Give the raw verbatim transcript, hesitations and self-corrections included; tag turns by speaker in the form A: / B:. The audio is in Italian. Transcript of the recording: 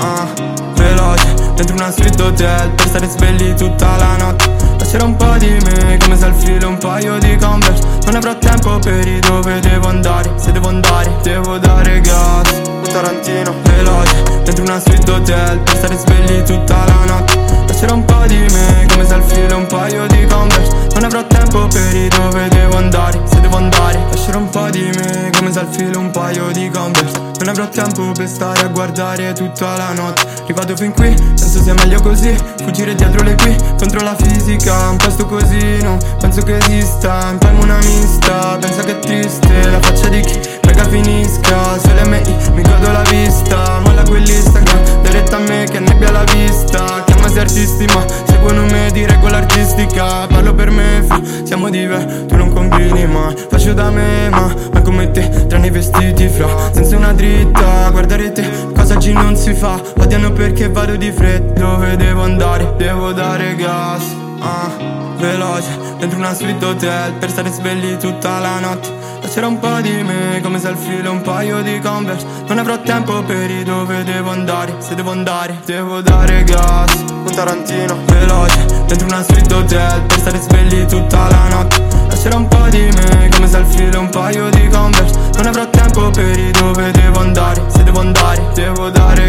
A: ah, veloce, dentro una suite hotel per stare svegli tutta la notte. Lascerò un po' di me come se al filo un paio di Converse. Non avrò tempo per i dove devo andare. Se devo andare devo dare gas. Un Tarantino veloce, dentro una suite hotel per stare svegli tutta la notte. Lascerò un po' di me come se al filo un paio di Converse. Non avrò tempo per i dove devo andare. Se devo andare lascerò un po' di me come se al filo un paio di Converse. Non avrò tempo per stare a guardare tutta la notte. Arrivato fin qui, penso sia meglio così. Fuggire dietro le qui, contro la fisica. Un posto così, no, penso che esista. Impalmo una mista, pensa che è triste la faccia di chi prega finisca. Sulle M I, mi godo la vista. Molla quell'Instagram, diretta a me che nebbia la vista. Chiamasi artisti ma seguono me di regola artistica. Parlo per me, fi, siamo dive, tu non combini mai. Faccio da me, ma, ma come te, tranne i vestiti fra. Senza una dritta, guardare te, cosa oggi non si fa. Odiano perché vado di fretta. Dove devo andare? Devo dare gas, ah, veloce, dentro una suite hotel per stare svegli tutta la notte. Lascerò un po' di me come se al filo un paio di Converse. Non avrò tempo per i dove devo andare. Se devo andare devo dare gas. Un Tarantino veloce, dentro una suite hotel per stare svegli tutta la notte. Lascerò un po' di me come se al filo un paio di Converse. Non avrò tempo per i dove devo andare. Se devo andare devo dare